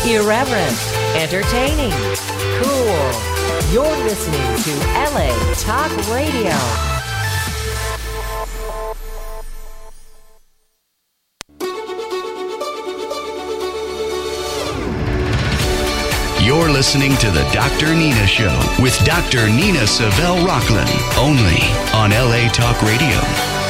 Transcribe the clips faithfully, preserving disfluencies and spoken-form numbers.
Irreverent, entertaining, cool. You're listening to L A Talk Radio. You're listening to the Doctor Nina Show with Doctor Nina Savelle Rocklin, only on L A Talk Radio.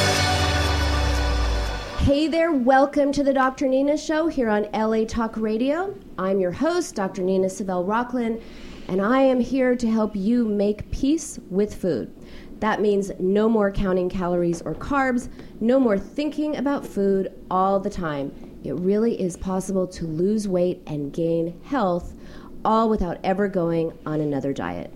Hey there, welcome to the Doctor Nina Show here on L A Talk Radio. I'm your host, Doctor Nina Savelle Rocklin, and I am here to help you make peace with food. That means no more counting calories or carbs, no more thinking about food all the time. It really is possible to lose weight and gain health, all without ever going on another diet.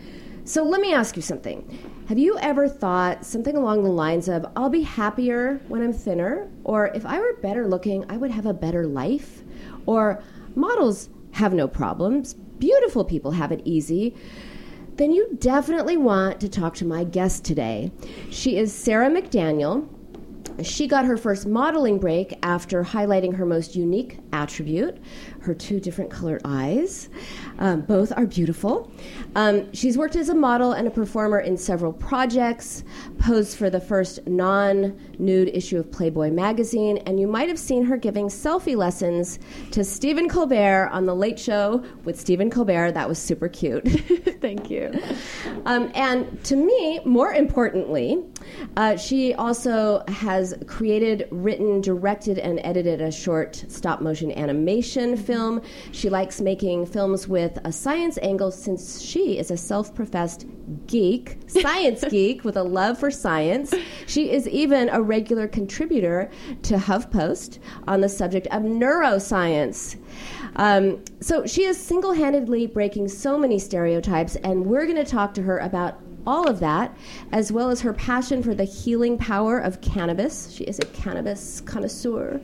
So let me ask you something. Have you ever thought something along the lines of, I'll be happier when I'm thinner, or if I were better looking, I would have a better life, or models have no problems, beautiful people have it easy? Then you definitely want to talk to my guest today. She is Sarah McDaniel. She got her first modeling break after highlighting her most unique attribute, her two different colored eyes. Um, both are beautiful. Um, she's worked as a model and a performer in several projects, posed for the first non-nude issue of Playboy magazine, and you might have seen her giving selfie lessons to Stephen Colbert on The Late Show with Stephen Colbert. That was super cute. Thank you. Um, and to me, more importantly, uh, she also has created, written, directed, and edited a short stop-motion animation film. She likes making films with a science angle since she is a self-professed geek, science geek with a love for science. She is even a regular contributor to HuffPost on the subject of neuroscience. Um, so she is single-handedly breaking so many stereotypes, and we're going to talk to her about all of that, as well as her passion for the healing power of cannabis. She is a cannabis connoisseur.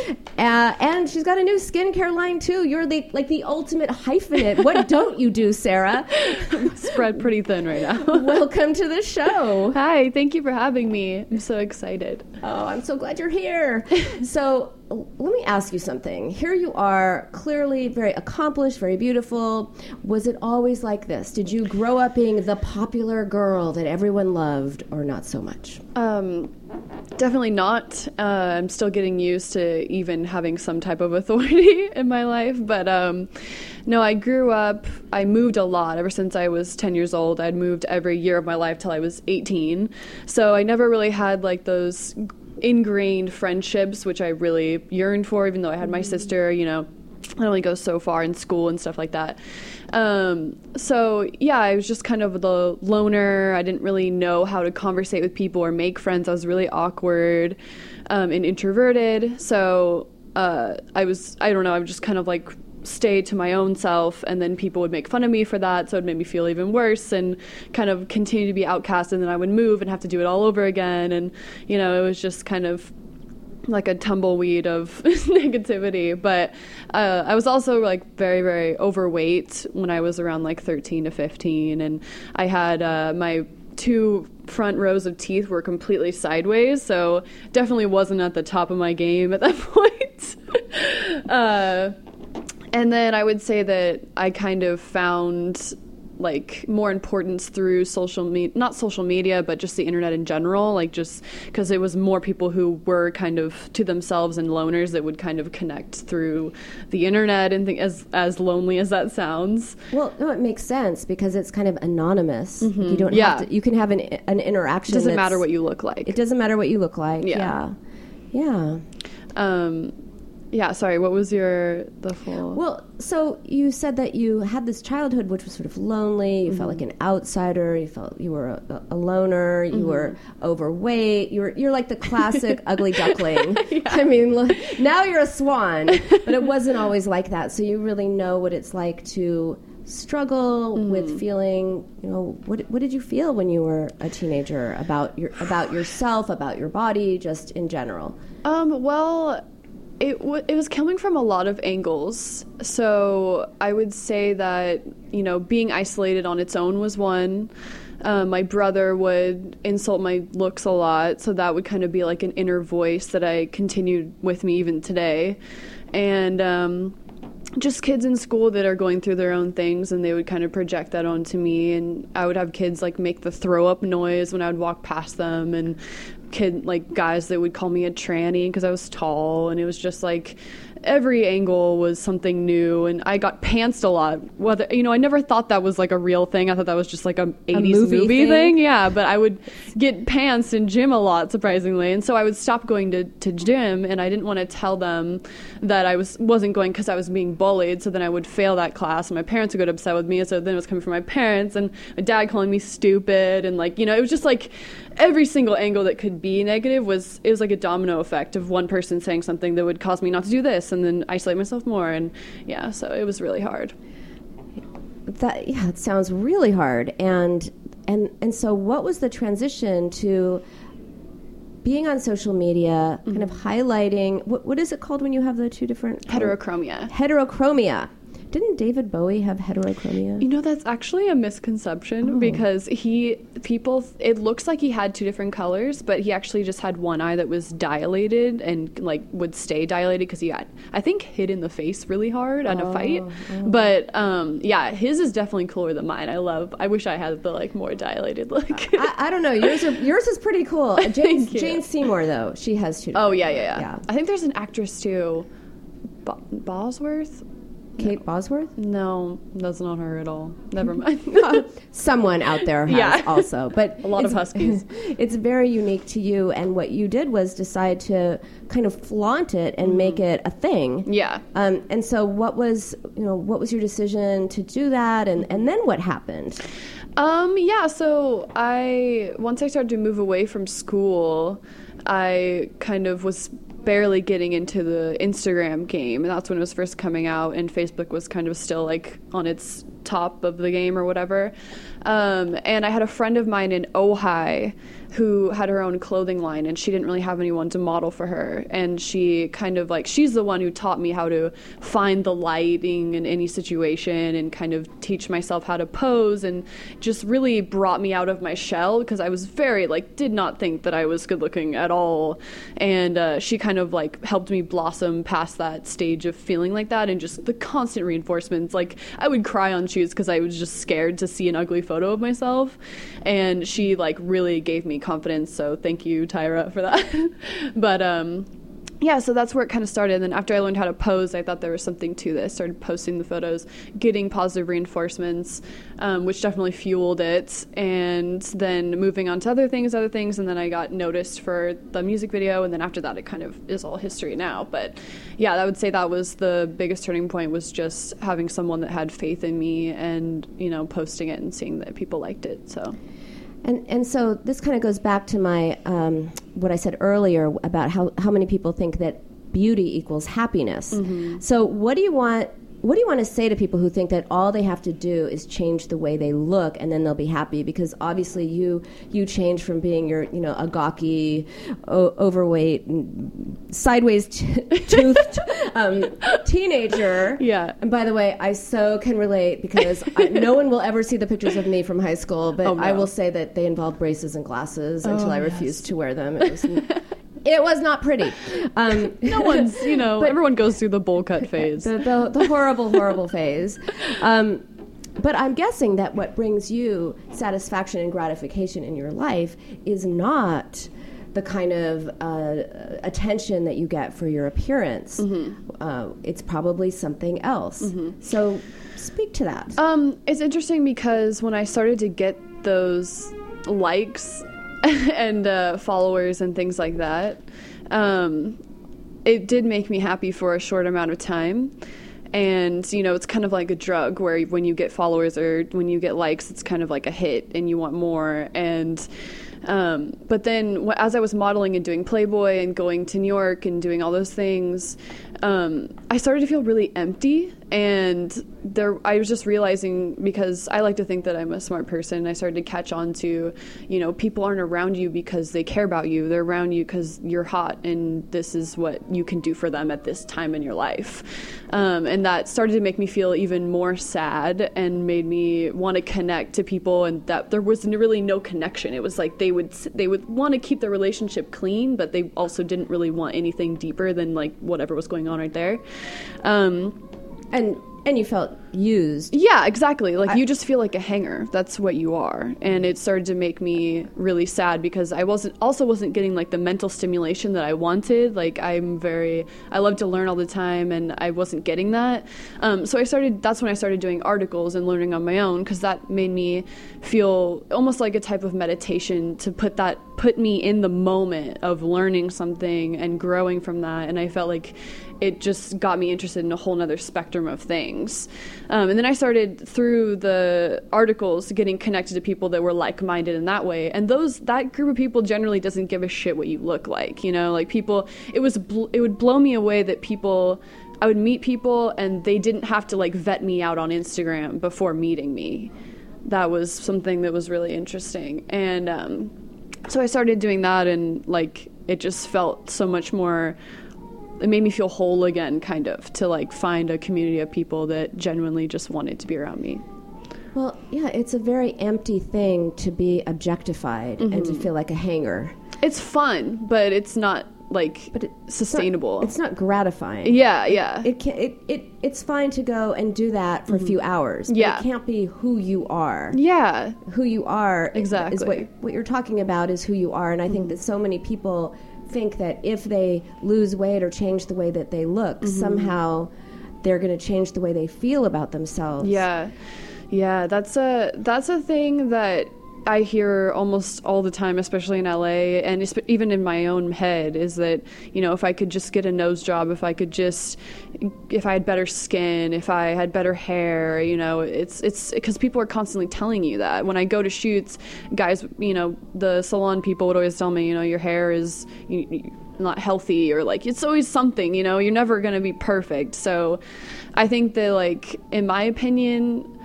Uh, and she's got a new skincare line, too. You're the, like the ultimate hyphenate. What don't you do, Sarah? Spread pretty thin right now. Welcome to the show. Hi, thank you for having me. I'm so excited. Oh, I'm so glad you're here. So let me ask you something. Here you are, clearly very accomplished, very beautiful. Was it always like this? Did you grow up being the popular girl that everyone loved, or not so much? Um, definitely not. Uh, I'm still getting used to even having some type of authority in my life. But um, no, I grew up, I moved a lot. Ever since I was ten years old, I'd moved every year of my life till I was eighteen. So I never really had like those ingrained friendships, which I really yearned for, even though I had my sister, you know, I only go so far in school and stuff like that. Um, so yeah, I was just kind of the loner. I didn't really know how to conversate with people or make friends. I was really awkward um, and introverted. So uh, I was, I don't know, I was just kind of like stay to my own self, and then people would make fun of me for that, so it made me feel even worse and kind of continue to be outcast, and then I would move and have to do it all over again, and you know, it was just kind of like a tumbleweed of negativity. But uh, I was also like very, very overweight when I was around like thirteen to fifteen, and I had uh, my two front rows of teeth were completely sideways, so definitely wasn't at the top of my game at that point. uh, And then I would say that I kind of found like more importance through social media, not social media, but just the internet in general, like just because it was more people who were kind of to themselves and loners that would kind of connect through the internet, and think as as lonely as that sounds. Well, no, it makes sense because it's kind of anonymous. Mm-hmm. You don't yeah. have to, you can have an an interaction. It doesn't matter what you look like. It doesn't matter what you look like. Yeah. Yeah. Yeah. Um, Yeah, sorry, what was your, the full... Well, so you said that you had this childhood which was sort of lonely, you mm-hmm. felt like an outsider, you felt you were a, a loner, you mm-hmm. were overweight, you were, you're like the classic ugly duckling. Yeah. I mean, look, now you're a swan, but it wasn't always like that, so you really know what it's like to struggle mm-hmm. with feeling, you know, what what did you feel when you were a teenager about your about yourself, about your body, just in general? Um, well... It, w- it was coming from a lot of angles. So I would say that, you know, being isolated on its own was one. Um, my brother would insult my looks a lot, so that would kind of be like an inner voice that I continued with me even today. And um, just kids in school that are going through their own things, and they would kind of project that onto me. And I would have kids like make the throw up noise when I would walk past them, and kid like guys that would call me a tranny because I was tall, and it was just like every angle was something new. And I got pantsed a lot. Whether, you know, I never thought that was like a real thing. I thought that was just like a eighties a movie, movie thing. thing. Yeah, but I would get pantsed in gym a lot, surprisingly. And so I would stop going to, to gym, and I didn't want to tell them that I was, wasn't going because I was being bullied. So then I would fail that class, and my parents would get upset with me. So then it was coming from my parents, and my dad calling me stupid. And like, you know, it was just like every single angle that could be negative was, it was like a domino effect of one person saying something that would cause me not to do this, and then isolate myself more. And yeah, so it was really hard. That, yeah, it sounds really hard. And and and so what was the transition to being on social media, mm-hmm. kind of highlighting, what what is it called when you have the two different? Heterochromia. Heterochromia. Didn't David Bowie have heterochromia? You know, that's actually a misconception oh. because he, people, it looks like he had two different colors, but he actually just had one eye that was dilated and like would stay dilated because he got, I think, hit in the face really hard on oh. a fight. Oh. But um, yeah, his is definitely cooler than mine. I love, I wish I had the like more dilated look. I, I don't know. Yours are, yours is pretty cool. Jane, Jane Seymour, though, she has two. Oh, yeah, yeah, yeah, yeah. I think there's an actress too, Bo- Bosworth? Kate Bosworth? No, that's not her at all. Never mind. Someone out there has yeah. also. But a lot of huskies. It's very unique to you, and what you did was decide to kind of flaunt it and mm. make it a thing. Yeah. Um, and so what was, you know, what was your decision to do that, and, and then what happened? Um, yeah, so I, once I started to move away from school, I kind of was barely getting into the Instagram game, and that's when it was first coming out, and Facebook was kind of still like on its top of the game or whatever. Um, and I had a friend of mine in Ojai who had her own clothing line, and she didn't really have anyone to model for her. And she kind of like, she's the one who taught me how to find the lighting in any situation and kind of teach myself how to pose, and just really brought me out of my shell because I was very like, did not think that I was good looking at all. And uh, she kind of like helped me blossom past that stage of feeling like that, and just the constant reinforcements. Like I would cry on shoots because I was just scared to see an ugly photo of myself. And she like really gave me confidence, so thank you, Tyra, for that. But um yeah, so that's where it kind of started. And then after I learned how to pose, I thought there was something to this. Started posting the photos, getting positive reinforcements, um, which definitely fueled it. And then moving on to other things, other things, and then I got noticed for the music video. And then after that, it kind of is all history now. But yeah, I would say that was the biggest turning point, was just having someone that had faith in me and, you know, posting it and seeing that people liked it. So. And and so this kind of goes back to my um, what I said earlier about how, how many people think that beauty equals happiness. Mm-hmm. So what do you want what do you want to say to people who think that all they have to do is change the way they look and then they'll be happy? Because obviously you you change from being your you know a gawky, o- overweight, sideways t- toothed um, teenager. Yeah. And by the way, I so can relate because I, no one will ever see the pictures of me from high school, but oh, no. I will say that they involve braces and glasses oh, until I yes. refused to wear them. It was, it was not pretty. Um, no one's, you know, but everyone goes through the bowl cut phase. The, the, the horrible, horrible phase. Um, but I'm guessing that what brings you satisfaction and gratification in your life is not the kind of uh, attention that you get for your appearance. Mm-hmm. Uh, it's probably something else. Mm-hmm. So speak to that. Um, it's interesting because when I started to get those likes and uh, followers and things like that, um, it did make me happy for a short amount of time. And, you know, it's kind of like a drug where when you get followers or when you get likes, it's kind of like a hit and you want more. And um, but then as I was modeling and doing Playboy and going to New York and doing all those things, um, I started to feel really empty. And there, I was just realizing, because I like to think that I'm a smart person, I started to catch on to, you know, people aren't around you because they care about you. They're around you because you're hot, and this is what you can do for them at this time in your life. Um, and that started to make me feel even more sad and made me want to connect to people, and that there was really no connection. It was like they would they would want to keep their relationship clean, but they also didn't really want anything deeper than like whatever was going on right there. Um, And and you felt used. Yeah, exactly. Like, I, you just feel like a hanger. That's what you are. And it started to make me really sad because I wasn't also wasn't getting like the mental stimulation that I wanted. Like, I'm very, I love to learn all the time, and I wasn't getting that. Um, so I started, that's when I started doing articles and learning on my own, because that made me feel almost like a type of meditation to put that, put me in the moment of learning something and growing from that. And I felt like it just got me interested in a whole nother spectrum of things. Um, and then I started, through the articles, getting connected to people that were like-minded in that way. And those, that group of people generally doesn't give a shit what you look like, you know? Like, people, it was, bl- it would blow me away that people, I would meet people and they didn't have to, like, vet me out on Instagram before meeting me. That was something that was really interesting. And um, so I started doing that, and, like, it just felt so much more, it made me feel whole again, kind of, to like find a community of people that genuinely just wanted to be around me. Well, yeah, it's a very empty thing to be objectified mm-hmm. and to feel like a hanger. It's fun, but it's not like but it, sustainable. It's not, it's not gratifying. Yeah, yeah. It, it can it, it it's fine to go and do that for mm-hmm. a few hours. But yeah. it can't be who you are. Yeah. Who you are exactly. is what what you're talking about is who you are, and I mm-hmm. think that so many people think that if they lose weight or change the way that they look, mm-hmm. somehow they're going to change the way they feel about themselves. Yeah. Yeah, that's a that's a thing that I hear almost all the time, especially in L A, and even in my own head, is that, you know, if I could just get a nose job, if I could just, if I had better skin, if I had better hair, you know, it's, it's because people are constantly telling you that. When I go to shoots, guys, you know, the salon people would always tell me, you know, your hair is you, you, not healthy, or like, it's always something, you know, you're never going to be perfect. So I think that, like, in my opinion,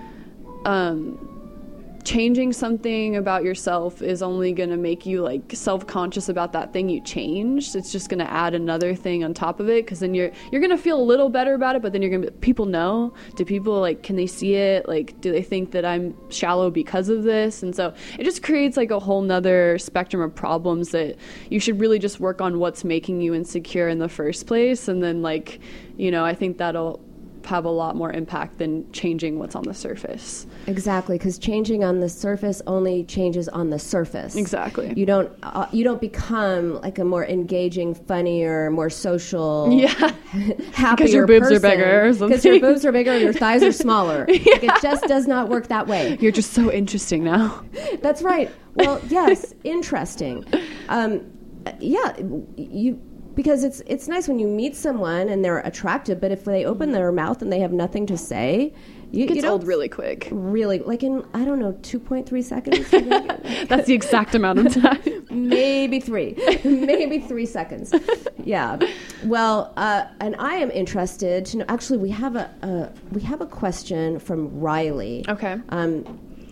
um, changing something about yourself is only going to make you like self-conscious about that thing you changed. It's just going to add another thing on top of it, because then you're you're going to feel a little better about it, but then you're going to, people know, do people like, can they see it? Like, do they think that I'm shallow because of this? And so it just creates like a whole nother spectrum of problems that you should really just work on what's making you insecure in the first place. And then, like, you know, I think that'll have a lot more impact than changing what's on the surface. Exactly, because changing on the surface only changes on the surface. Exactly. You don't uh, you don't become like a more engaging, funnier, more social, yeah, happier because your boobs person. are bigger or something. Because your boobs are bigger and your thighs are smaller. Yeah. Like, it just does not work that way. You're just so interesting now. That's right. Well, yes, interesting. Um, yeah, you. Because it's it's nice when you meet someone and they're attractive, but if they open their mouth and they have nothing to say, you, it gets you old really quick. Really, like in, I don't know, two point three seconds? That's the exact amount of time. Maybe three. Maybe three seconds. Yeah. Well, uh, and I am interested to know, actually, we have a, a we have a question from Riley. Okay. Um.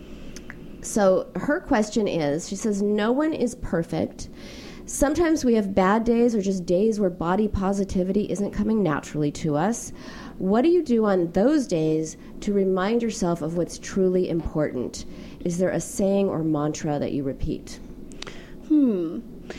So her question is, she says, no one is perfect. Sometimes we have bad days or just days where body positivity isn't coming naturally to us. What do you do on those days to remind yourself of what's truly important? Is there a saying or mantra that you repeat? Hmm.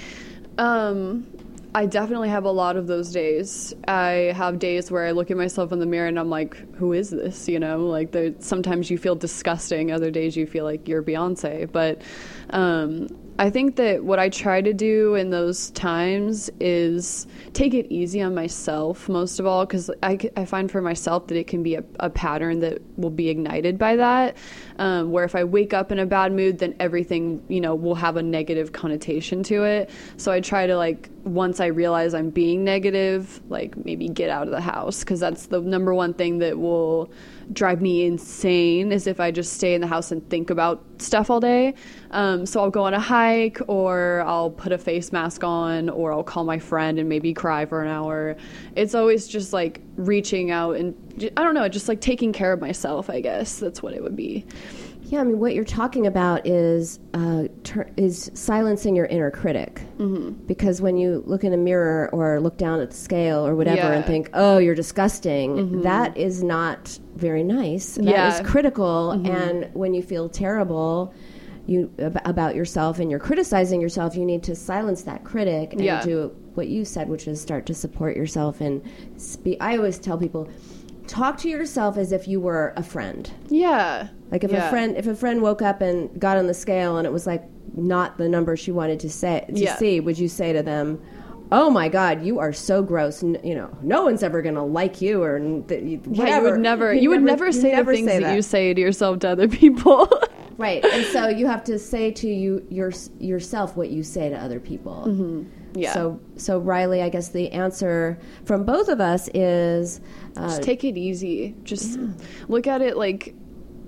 Um, I definitely have a lot of those days. I have days where I look at myself in the mirror and I'm like, who is this? You know, like there, sometimes you feel disgusting. Other days you feel like you're Beyonce. But um, I think that what I try to do in those times is take it easy on myself, most of all, because I, I find for myself that it can be a, a pattern that will be ignited by that, um, where if I wake up in a bad mood, then everything, you know, will have a negative connotation to it. So I try to, like, once I realize I'm being negative, like, maybe get out of the house, because that's the number one thing that will drive me insane, is if I just stay in the house and think about stuff all day. Um, so I'll go on a hike, or I'll put a face mask on, or I'll call my friend and maybe cry for an hour. It's always just like reaching out and, I don't know, just like taking care of myself, I guess. That's what it would be. Yeah, I mean, what you're talking about is uh, ter- is silencing your inner critic. Mm-hmm. Because when you look in a mirror or look down at the scale or whatever, yeah, and think, oh, you're disgusting, mm-hmm, that is not very nice. That yeah. is critical. Mm-hmm. And when you feel terrible you ab- about yourself and you're criticizing yourself, you need to silence that critic and yeah. do what you said, which is start to support yourself and speak. I always tell people, talk to yourself as if you were a friend. Yeah. Like if yeah. a friend if a friend woke up and got on the scale and it was like not the number she wanted to say to Yeah. see, would you say to them, "Oh my God, you are so gross. N- you know, no one's ever going to like you," or th- whatever. Yeah, you would never, You'd you would never, you'd say never the things say that. you say to yourself to other people. Right, and so you have to say to you your, yourself what you say to other people. Mm-hmm. Yeah. So, so Riley, I guess the answer from both of us is uh, Just take it easy. Just yeah. look at it like,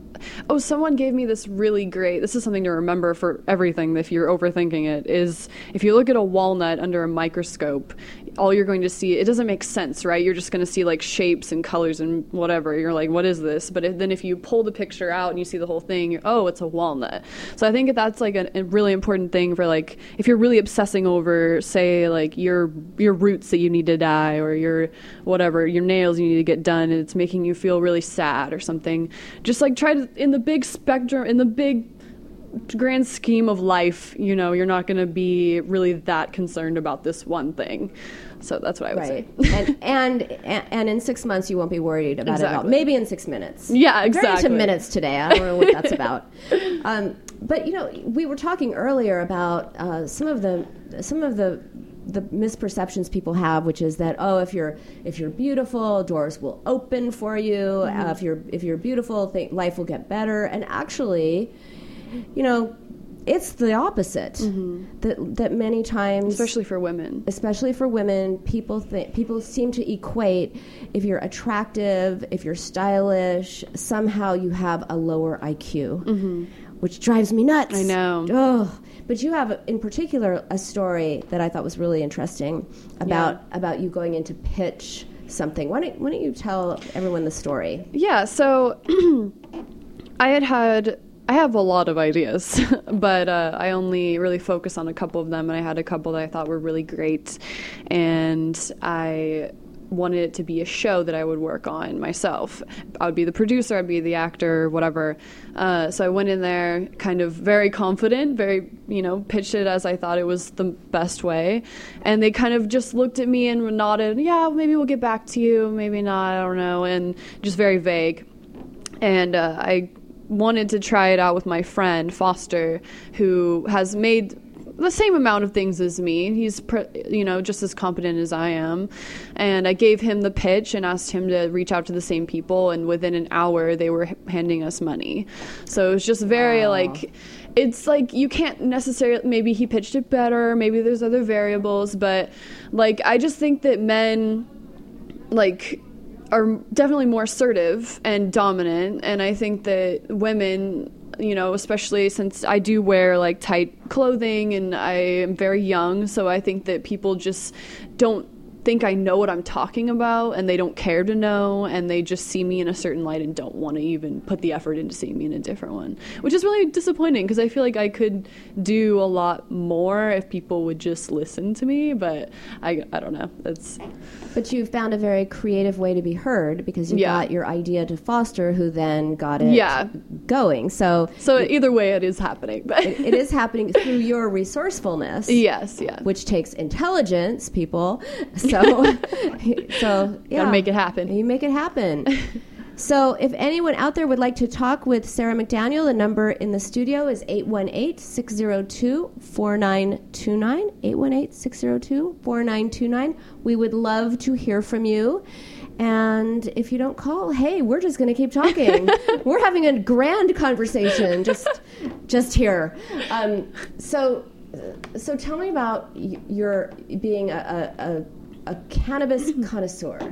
oh, someone gave me this really great, this is something to remember for everything if you're overthinking it, is if you look at a walnut under a microscope, all you're going to see, it doesn't make sense, right? You're just going to see like shapes and colors and whatever. You're like, what is this? But if, then if you pull the picture out and you see the whole thing, you're, oh, it's a walnut. So I think that's like a, a really important thing for like, if you're really obsessing over, say, like your your roots that you need to dye or your whatever, your nails you need to get done, and it's making you feel really sad or something, just like try to, in the big spectrum, in the big grand scheme of life, you know, you're not going to be really that concerned about this one thing. So that's what I would right. say. and, and and in six months you won't be worried about exactly. it at all. Maybe in six minutes. Yeah, exactly. Very into minutes today. I don't know what that's about. Um, but you know, we were talking earlier about uh, some of the some of the the misperceptions people have, which is that, oh, if you're if you're beautiful, doors will open for you. Mm-hmm. Uh, if you're if you're beautiful, th- life will get better. And actually, you know, it's the opposite. Mm-hmm. That that many times, especially for women, especially for women, people think people seem to equate if you're attractive, if you're stylish, somehow you have a lower I Q, mm-hmm. which drives me nuts. I know. Oh, but you have, in particular, a story that I thought was really interesting about yeah. about you going in to pitch something. Why don't Why don't you tell everyone the story? Yeah. So I had had. I have a lot of ideas, but uh, I only really focus on a couple of them, and I had a couple that I thought were really great, and I wanted it to be a show that I would work on myself. I would be the producer, I'd be the actor, whatever. Uh, so I went in there kind of very confident, very, you know, pitched it as I thought it was the best way, and they kind of just looked at me and nodded, yeah, maybe we'll get back to you, maybe not, I don't know, and just very vague. And uh, I wanted to try it out with my friend Foster, who has made the same amount of things as me. He's, you know, just as competent as I am. And I gave him the pitch and asked him to reach out to the same people, and within an hour they were handing us money. So it was just very wow. like, it's like you can't necessarily, maybe he pitched it better, maybe there's other variables, but like I just think that men like are definitely more assertive and dominant, and I think that women, you know, especially since I do wear like tight clothing and I am very young, so I think that people just don't think I know what I'm talking about, and they don't care to know, and they just see me in a certain light and don't want to even put the effort into seeing me in a different one, which is really disappointing because I feel like I could do a lot more if people would just listen to me, but I, I don't know. That's. But you found a very creative way to be heard because you yeah. got your idea to Foster, who then got it yeah. going. So so either way, it is happening. But it, it is happening through your resourcefulness. Yes, yeah. Which takes intelligence, people. So, so yeah. Gotta make it happen. You make it happen. So if anyone out there would like to talk with Sarah McDaniel, the number in the studio is eight one eight, six zero two, four nine two nine, eight one eight, six zero two, four nine two nine. We would love to hear from you. And if you don't call, hey, we're just going to keep talking. We're having a grand conversation just just here. Um, so so tell me about y- your being a, a, a cannabis connoisseur.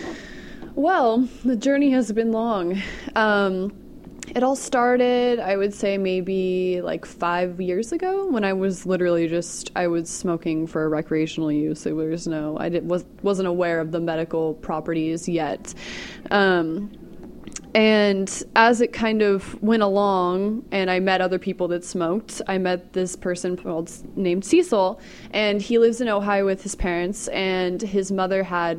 Well, the journey has been long. Um, it all started, I would say, maybe like five years ago when I was literally just, I was smoking for recreational use. There was no, I did, was, wasn't aware of the medical properties yet. Um, and as it kind of went along and I met other people that smoked, I met this person called, named Cecil, and he lives in Ohio with his parents, and his mother had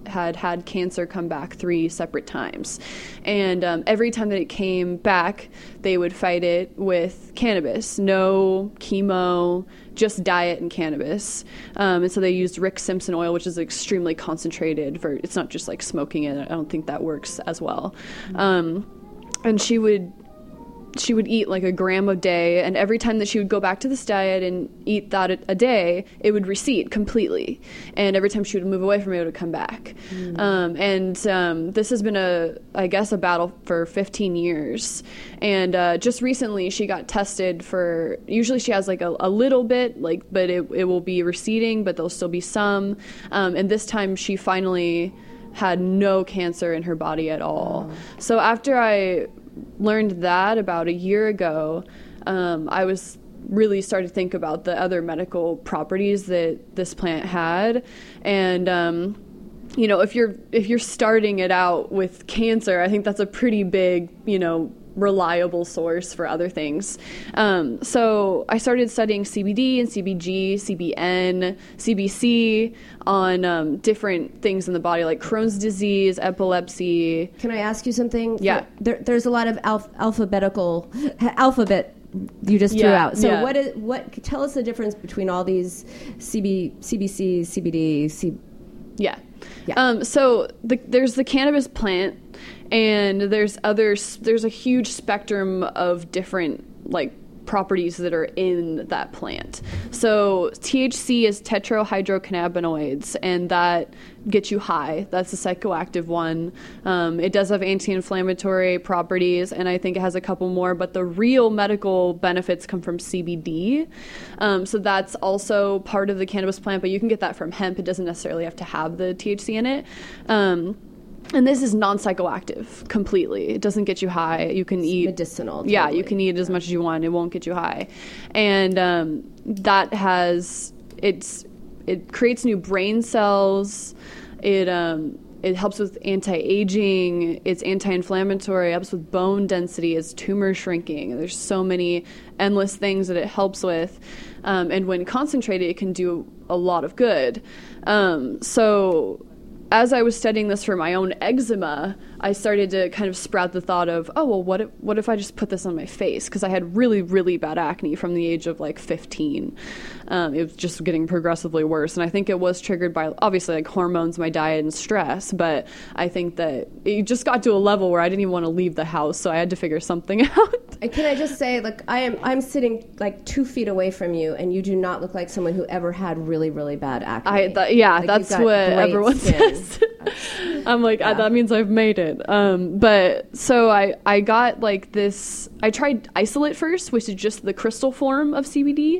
had had cancer come back three separate times. And um, every time that it came back, they would fight it with cannabis. No chemo, just diet and cannabis. Um, and so they used Rick Simpson oil, which is extremely concentrated. For It's not just like smoking it. I don't think that works as well. Mm-hmm. Um, and she would... she would eat like a gram a day, and every time that she would go back to this diet and eat that a, a day, it would recede completely. And every time she would move away from it, it would come back. Mm. Um, and um, this has been a, I guess, a battle for fifteen years. And uh, just recently, she got tested for. Usually, she has like a, a little bit, like, but it it will be receding, but there'll still be some. Um, and this time, she finally had no cancer in her body at all. Oh. So after I learned that about a year ago, um, I was really started to think about the other medical properties that this plant had. And, um, you know, if you're, if you're starting it out with cancer, I think that's a pretty big, you know, reliable source for other things. Um, so I started studying C B D and C B G, C B N, C B C on um, different things in the body, like Crohn's disease, epilepsy. Can I ask you something? Yeah. There, there's a lot of alph- alphabetical alphabet you just threw yeah, out. So yeah. what is what? Tell us the difference between all these C B, C B C, C B D, C. Yeah. Yeah. Um, so the, there's the cannabis plant, and there's others. There's a huge spectrum of different like properties that are in that plant. So T H C is tetrahydrocannabinoids, and that gets you high. That's the psychoactive one. Um, it does have anti-inflammatory properties, and I think it has a couple more, but the real medical benefits come from C B D. Um, so that's also part of the cannabis plant, but you can get that from hemp. It doesn't necessarily have to have the T H C in it. Um, And this is non-psychoactive completely. It doesn't get you high. You can it's eat medicinal. Totally. Yeah, you can eat as much as you want. It won't get you high, and um, that has it's it creates new brain cells. It um, it helps with anti-aging. It's anti-inflammatory. It helps with bone density. It's tumor shrinking. There's so many endless things that it helps with, um, and when concentrated, it can do a lot of good. Um, so. As I was studying this for my own eczema, I started to kind of sprout the thought of, oh, well, what if, what if I just put this on my face? Because I had really, really bad acne from the age of like fifteen. Um, it was just getting progressively worse. And I think it was triggered by, obviously, like hormones, my diet, and stress. But I think that it just got to a level where I didn't even want to leave the house. So I had to figure something out. And can I just say, like, I am, I'm sitting like two feet away from you, and you do not look like someone who ever had really, really bad acne. I th- yeah, like, that's what everyone skin. says. I'm like, yeah. I, that means I've made it. Um, but so I, I got like this, I tried isolate first, which is just the crystal form of C B D.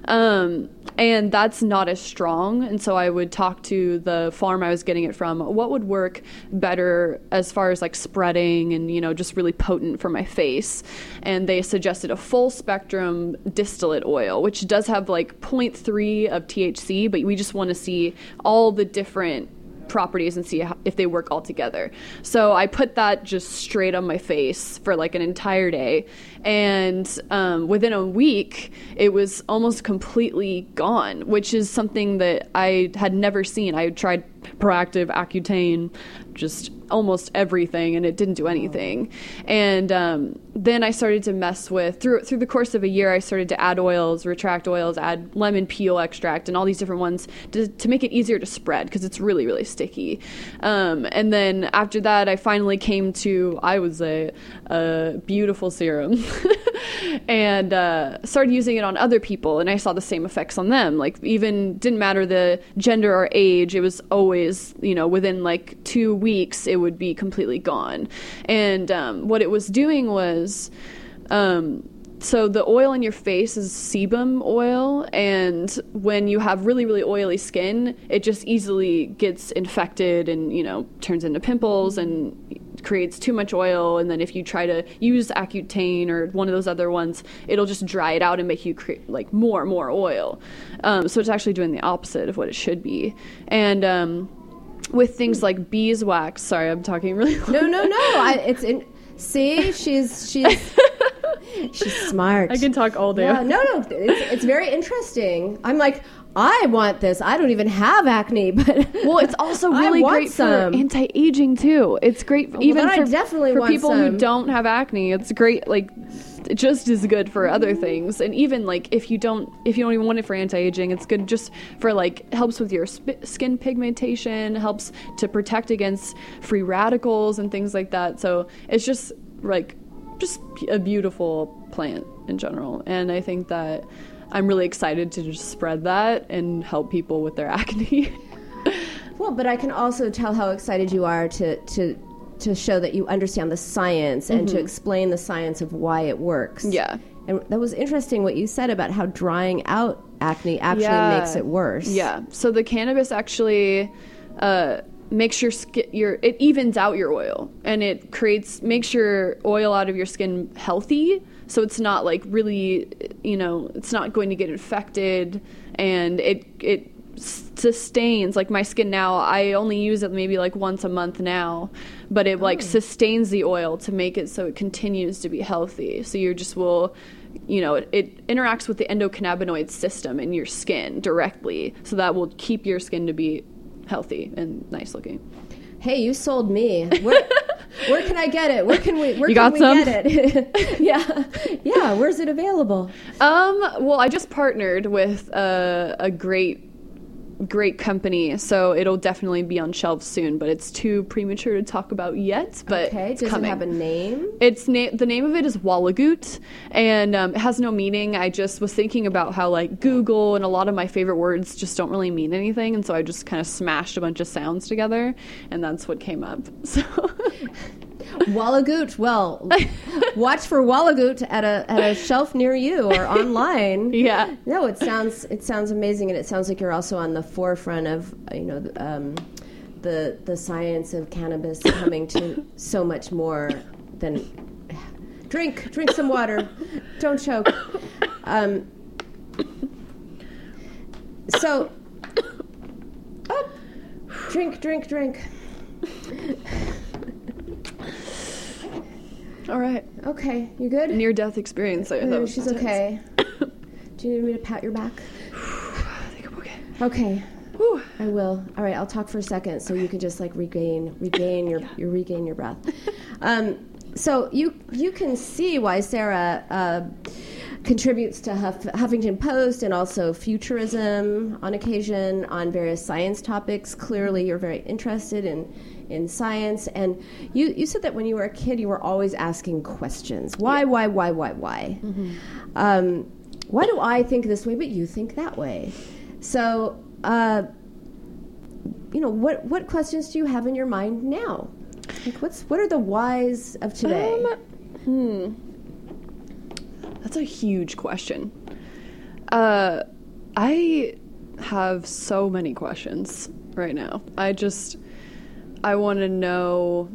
Um, and that's not as strong. And so I would talk to the farm I was getting it from, what would work better as far as like spreading and, you know, just really potent for my face. And they suggested a full spectrum distillate oil, which does have like zero point three of T H C, but we just want to see all the different properties and see how, if they work all together. So I put that just straight on my face for like an entire day, and um, within a week it was almost completely gone, which is something that I had never seen. I had tried Proactiv, Accutane, just almost everything, and it didn't do anything. And um, then I started to mess with, through through the course of a year, I started to add oils, retract oils, add lemon peel extract, and all these different ones to, to make it easier to spread, because it's really, really sticky. Um, and then after that, I finally came to, I was a, a beautiful serum, and uh, started using it on other people, and I saw the same effects on them. Like, even didn't matter the gender or age, it was always, you know, within like two weeks, it would be completely gone. And um, what it was doing was, um, so the oil in your face is sebum oil, and when you have really, really oily skin, it just easily gets infected and, you know, turns into pimples and creates too much oil. And then if you try to use Accutane or one of those other ones, it'll just dry it out and make you create like more and more oil. Um, so it's actually doing the opposite of what it should be. And um, with things like beeswax, sorry, I'm talking really loud. No, no, no. I, it's in. See, she's she's She's smart. I can talk all day. Yeah, no, no, it's, it's very interesting. I'm like, I want this. I don't even have acne, but well, it's also really great some. for anti-aging too. It's great well, even for, for, definitely for want people some. who don't have acne. It's great, like just as good for other things. And even like if you don't, if you don't even want it for anti-aging, it's good just for like helps with your sp- skin pigmentation, helps to protect against free radicals and things like that. So it's just like just a beautiful plant in general, and I think that I'm really excited to just spread that and help people with their acne. Well, but I can also tell how excited you are to to to show that you understand the science and mm-hmm. to explain the science of why it works. Yeah. And that was interesting what you said about how drying out acne actually yeah. makes it worse. Yeah. So the cannabis actually uh, makes your skin, your it evens out your oil, and it creates makes your oil out of your skin healthy. So it's not like really, you know, it's not going to get infected, and it it sustains. Like my skin now, I only use it maybe like once a month now, but it like oh. sustains the oil to make it so it continues to be healthy. So you just will, you know, it, it interacts with the endocannabinoid system in your skin directly, so that will keep your skin to be healthy and nice looking. Hey, you sold me. Where, where can I get it? Where can we? Where you can got we some? get it? yeah, yeah. Where's it available? Um. Well, I just partnered with a, a great, great company, so it'll definitely be on shelves soon. But it's too premature to talk about yet. But okay, it's does coming. it have a name? It's na- the name of it is Wallagoot, and um, it has no meaning. I just was thinking about how like Google and a lot of my favorite words just don't really mean anything, and so I just kind of smashed a bunch of sounds together, and that's what came up. So. Wallagoot. Well, watch for Wallagoot at a at a shelf near you or online. Yeah. No, it sounds it sounds amazing, and it sounds like you're also on the forefront of you know the, um, the the science of cannabis coming to so much more than drink drink some water, don't choke. Um, so, oh, drink drink drink. All right. Okay, you good? Near-death experience. I Uh, was she's intense. okay. Do you need me to pat your back? I think I'm okay. Okay. Whew. I will. All right, I'll talk for a second so you can just like regain, regain your, Yeah. your regain your breath. um, so you you can see why Sarah uh, contributes to Huff, Huffington Post and also Futurism on occasion on various science topics. Clearly, you're very interested in. in science, and you, you said that when you were a kid you were always asking questions. Why, yeah. why, why, why, why? Mm-hmm. Um, why do I think this way but you think that way? So, uh, you know, what what questions do you have in your mind now? Like, what's what are the whys of today? Um, hmm. That's a huge question. Uh, I have so many questions right now. I just... I want to know,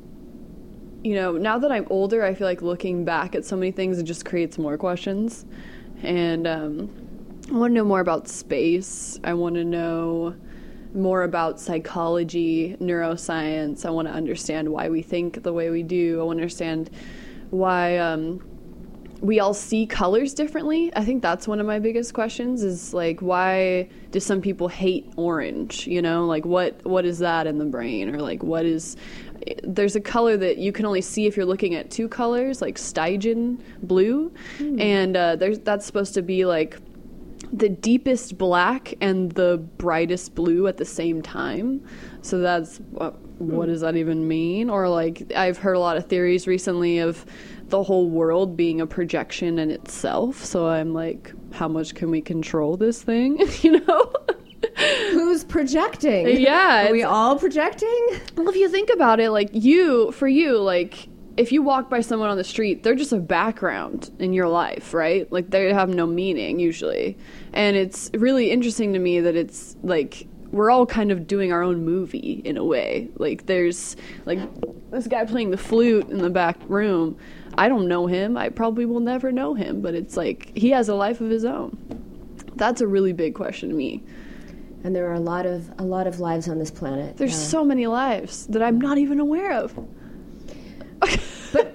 you know, now that I'm older, I feel like looking back at so many things, it just creates more questions. And um, I want to know more about space. I want to know more about psychology, neuroscience. I want to understand why we think the way we do. I want to understand why um, we all see colors differently. I think that's one of my biggest questions is like, why do some people hate orange? You know, like what, what is that in the brain? Or like, what is, there's a color that you can only see if you're looking at two colors, like Stygian blue. Mm. And uh, there's, that's supposed to be like the deepest black and the brightest blue at the same time. So that's, what, what does that even mean? Or like, I've heard a lot of theories recently of the whole world being a projection in itself. So I'm like, how much can we control this thing? You know? Who's projecting? Yeah. Are we all projecting? Well, if you think about it, like you, for you, like if you walk by someone on the street, they're just a background in your life, right? Like they have no meaning usually. And it's really interesting to me that it's like, we're all kind of doing our own movie in a way. Like there's like this guy playing the flute in the back room. I don't know him. I probably will never know him, but it's like he has a life of his own. That's a really big question to me. And there are a lot of a lot of lives on this planet. There's uh, so many lives that I'm not even aware of. But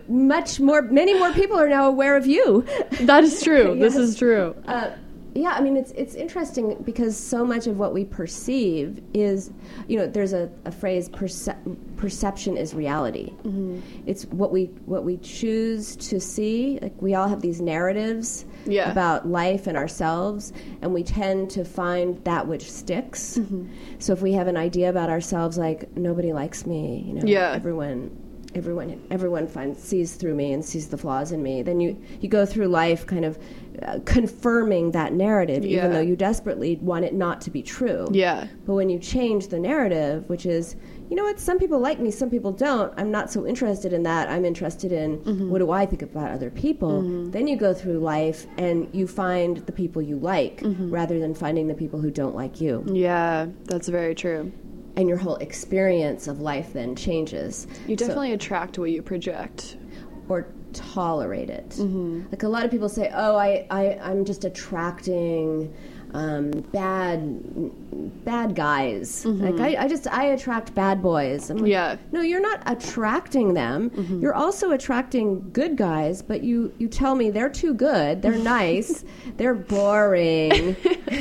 much more, many more people are now aware of you. That is true. Yes. This is true. Uh, yeah, I mean, it's it's interesting because so much of what we perceive is, you know, there's a, a phrase, perce- perception is reality. Mm-hmm. It's what we what we choose to see. Like, we all have these narratives yeah. about life and ourselves, and we tend to find that which sticks. Mm-hmm. So if we have an idea about ourselves, like, nobody likes me, you know, yeah. everyone... Everyone, everyone finds sees through me and sees the flaws in me. Then you, you go through life kind of uh, confirming that narrative, yeah. even though you desperately want it not to be true. Yeah. But when you change the narrative, which is, you know what, some people like me, some people don't. I'm not so interested in that. I'm interested in mm-hmm. what do I think about other people. Mm-hmm. Then you go through life and you find the people you like mm-hmm. rather than finding the people who don't like you. Yeah, that's very true. And your whole experience of life then changes. You definitely so, attract what you project. Or tolerate it. Mm-hmm. Like, a lot of people say, oh, I, I, I'm just attracting um, bad bad guys. Mm-hmm. Like, I, I just, I attract bad boys. I'm like, yeah. No, you're not attracting them. Mm-hmm. You're also attracting good guys, but you, you tell me they're too good, they're nice, they're boring.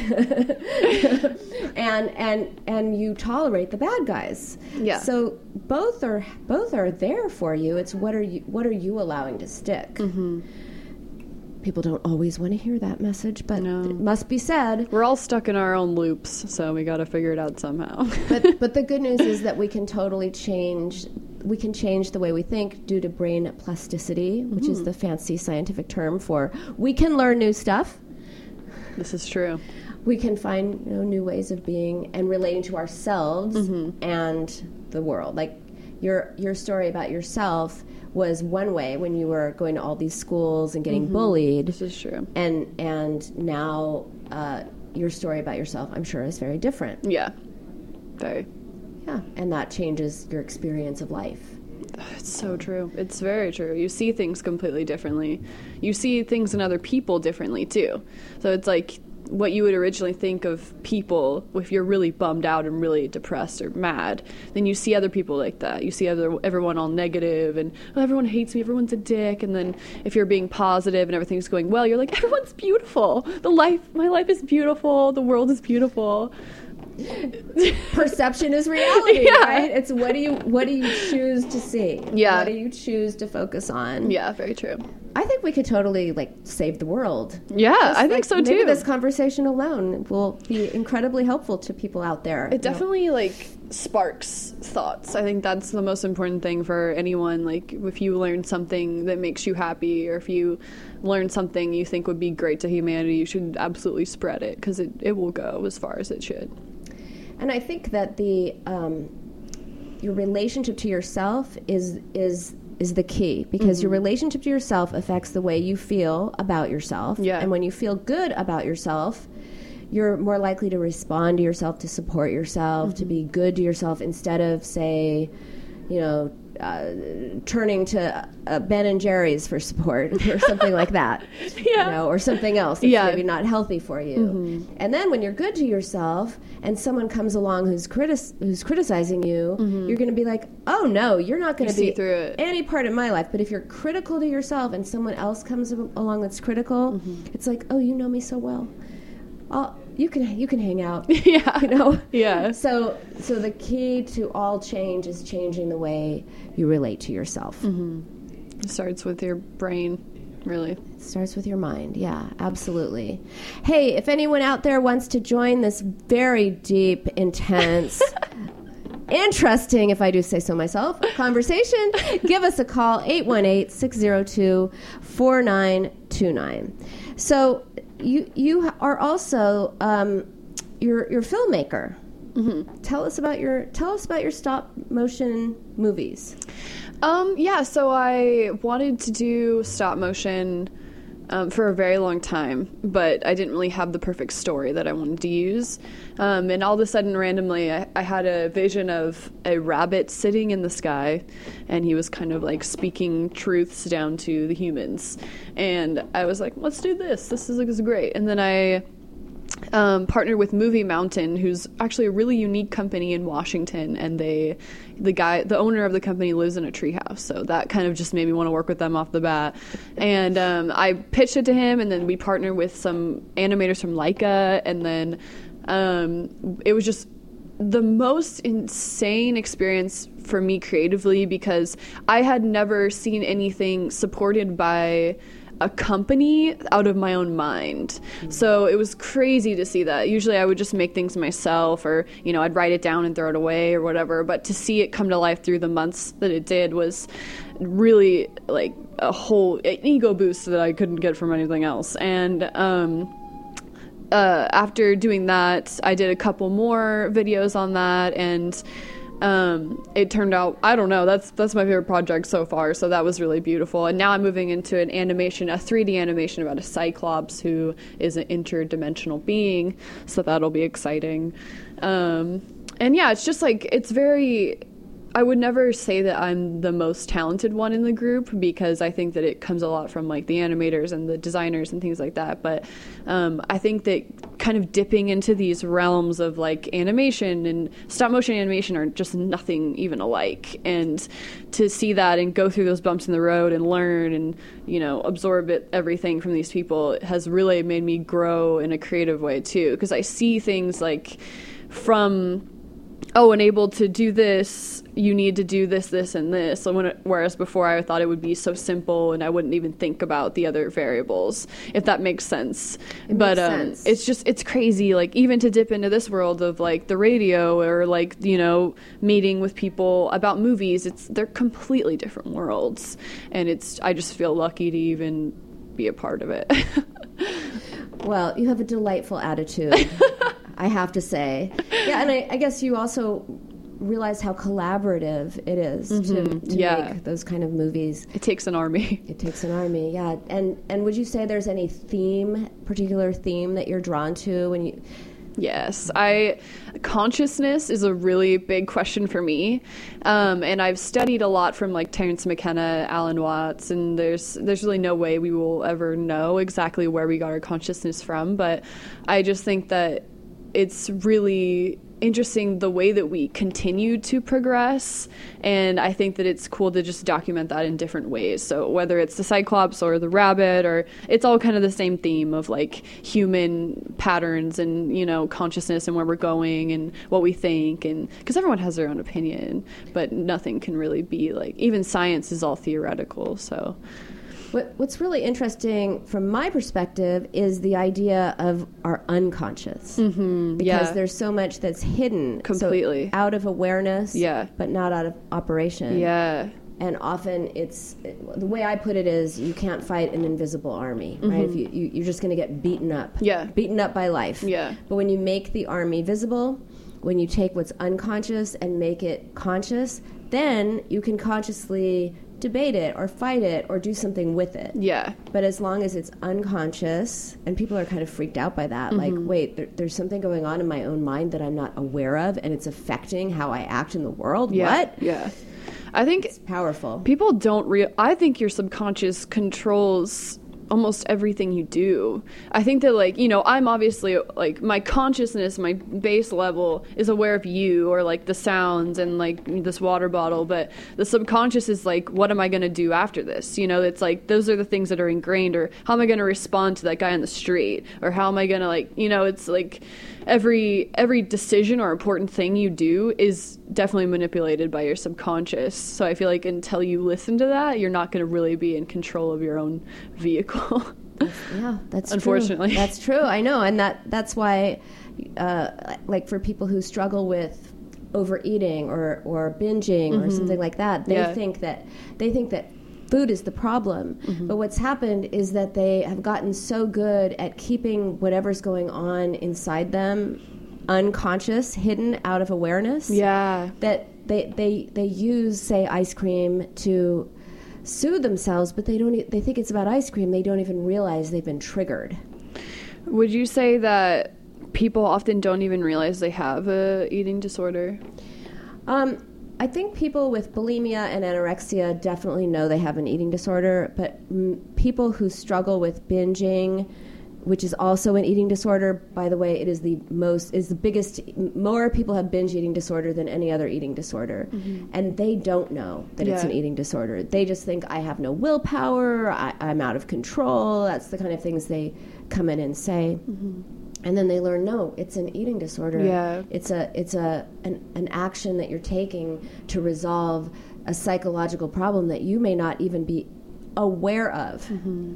and and and you tolerate the bad guys. Yeah. So both are both are there for you. It's what are you what are you allowing to stick? Mm-hmm. People don't always want to hear that message, but no. It must be said. We're all stuck in our own loops, so we got to figure it out somehow. but but the good news is that we can totally change. We can change the way we think due to brain plasticity, which mm-hmm. is the fancy scientific term for we can learn new stuff. This is true. We can find, you know, new ways of being and relating to ourselves mm-hmm. and the world. Like, your your story about yourself was one way when you were going to all these schools and getting mm-hmm. bullied. This is true. And and now uh, your story about yourself, I'm sure, is very different. Yeah, very. Yeah, and that changes your experience of life. It's so true. It's very true. You see things completely differently. You see things in other people differently, too. So it's like what you would originally think of people, if you're really bummed out and really depressed or mad, then you see other people like that. You see other everyone all negative and, oh, everyone hates me, everyone's a dick. And then if you're being positive and everything's going well, you're like, everyone's beautiful. The life, my life is beautiful. The world is beautiful. Perception is reality, yeah. right? It's what do you what do you choose to see? Yeah. What do you choose to focus on? Yeah, very true. I think we could totally, like, save the world. Yeah, Just, I think like, so, too. Maybe this conversation alone will be incredibly helpful to people out there. It definitely, know. like, sparks thoughts. I think that's the most important thing for anyone. Like, if you learn something that makes you happy, or if you learn something you think would be great to humanity, you should absolutely spread it, because it, it will go as far as it should. And I think that the um, your relationship to yourself is is is the key, because mm-hmm. your relationship to yourself affects the way you feel about yourself. Yeah. And when you feel good about yourself, you're more likely to respond to yourself, to support yourself, mm-hmm. to be good to yourself, instead of, say, you know, uh, turning to uh, Ben and Jerry's for support or something like that, yeah. you know, or something else that's yeah. maybe not healthy for you. Mm-hmm. And then when you're good to yourself and someone comes along who's critis- who's criticizing you, mm-hmm. you're going to be like, oh no, you're not going to be through it. any part of my life. But if you're critical to yourself and someone else comes along that's critical, mm-hmm. it's like, oh, you know me so well. I'll, you can you can hang out. Yeah. You know? Yeah. So so the key to all change is changing the way you relate to yourself. Mm-hmm. It starts with your brain, really. It starts with your mind. Yeah, absolutely. Hey, if anyone out there wants to join this very deep, intense, interesting, if I do say so myself, conversation, give us a call, eight one eight, six zero two, four nine two nine. So you you are also um, you're you're a filmmaker. Mm-hmm. Tell us about your tell us about your stop motion movies. Um, yeah, so I wanted to do stop motion um, for a very long time, but I didn't really have the perfect story that I wanted to use. Um, and all of a sudden, randomly, I, I had a vision of a rabbit sitting in the sky, and he was kind of like speaking truths down to the humans. And I was like, let's do this. This is, this is great. And then I um, partnered with Movie Mountain, who's actually a really unique company in Washington, and they, the guy, the owner of the company lives in a treehouse, so that kind of just made me want to work with them off the bat. And um, I pitched it to him, and then we partnered with some animators from Leica, and then um, it was just the most insane experience for me creatively, because I had never seen anything supported by a company out of my own mind. Mm-hmm. So it was crazy to see that. Usually I would just make things myself, or, you know, I'd write it down and throw it away or whatever. But to see it come to life through the months that it did was really like a whole an ego boost that I couldn't get from anything else. And um, uh, after doing that, I did a couple more videos on that, and Um, it turned out, I don't know, that's that's my favorite project so far, so that was really beautiful. And now I'm moving into an animation, a three D animation about a Cyclops who is an interdimensional being, so that'll be exciting. Um, and yeah, it's just like, it's very, I would never say that I'm the most talented one in the group, because I think that it comes a lot from like the animators and the designers and things like that. But um, I think that kind of dipping into these realms of like animation and stop motion animation are just nothing even alike. And to see that and go through those bumps in the road and learn and, you know, absorb it, everything from these people has really made me grow in a creative way too. Because I see things like from, oh, and able to do this, you need to do this, this, and this. So when it, whereas before I thought it would be so simple and I wouldn't even think about the other variables, if that makes sense. It but makes um, sense. it's just, it's crazy, like even to dip into this world of like the radio or like, you know, meeting with people about movies, it's they're completely different worlds. And it's, I just feel lucky to even be a part of it. Well, you have a delightful attitude, I have to say. Yeah, and I, I guess you also realize how collaborative it is Mm-hmm. to, to Yeah. make those kind of movies. It takes an army. It takes an army, yeah. And and would you say there's any theme, particular theme that you're drawn to when you... Yes, I consciousness is a really big question for me, um, and I've studied a lot from like Terence McKenna, Alan Watts, and there's there's really no way we will ever know exactly where we got our consciousness from. But I just think that it's really interesting the way that we continue to progress, and I think that it's cool to just document that in different ways. So whether it's the Cyclops or the rabbit, or it's all kind of the same theme of like human patterns and, you know, consciousness and where we're going and what we think, and because everyone has their own opinion, but nothing can really be like, even science is all theoretical. So What, what's really interesting from my perspective is the idea of our unconscious. mm-hmm, Because yeah. there's so much that's hidden. Completely. So out of awareness, Yeah. but not out of operation. yeah And often it's, the way I put it is, you can't fight an invisible army, right? If you, you, you're just going to get beaten up. Yeah. Beaten up by life. Yeah. But when you make the army visible, when you take what's unconscious and make it conscious, then you can consciously debate it or fight it or do something with it. yeah But as long as it's unconscious, and people are kind of freaked out by that, like, wait, there, there's something going on in my own mind that I'm not aware of, and it's affecting how I act in the world? yeah What? yeah I think It's powerful. people don't real I think your subconscious controls almost everything you do. I think that, like, you know, I'm obviously, like, my consciousness, my base level is aware of you, or like the sounds and like this water bottle, but the subconscious is like, what am I going to do after this? You know, it's like, those are the things that are ingrained, or how am I going to respond to that guy on the street, or how am I going to, like, you know, it's like every every decision or important thing you do is definitely manipulated by your subconscious. So I feel like until you listen to that, you're not going to really be in control of your own vehicle. Yeah, that's Unfortunately. true. That's true. I know, and that that's why, uh, like for people who struggle with overeating or or binging or something like that, they Yeah. think that they think that food is the problem. But what's happened is that they have gotten so good at keeping whatever's going on inside them unconscious, hidden out of awareness. Yeah. That they they they use, say, ice cream to soothe themselves, but they don't. e- They think it's about ice cream. They don't even realize they've been triggered. Would you say that people often don't even realize they have a eating disorder? Um, I think people with bulimia and anorexia definitely know they have an eating disorder, but mm, people who struggle with binging, which is also an eating disorder. By the way, it is the most, is the biggest, more people have binge eating disorder than any other eating disorder. Mm-hmm. And they don't know that yeah. it's an eating disorder. They just think, I have no willpower, I, I'm out of control. That's the kind of things they come in and say. Mm-hmm. And then they learn, no, it's an eating disorder. Yeah. It's a it's a an, an action that you're taking to resolve a psychological problem that you may not even be aware of. Mm-hmm.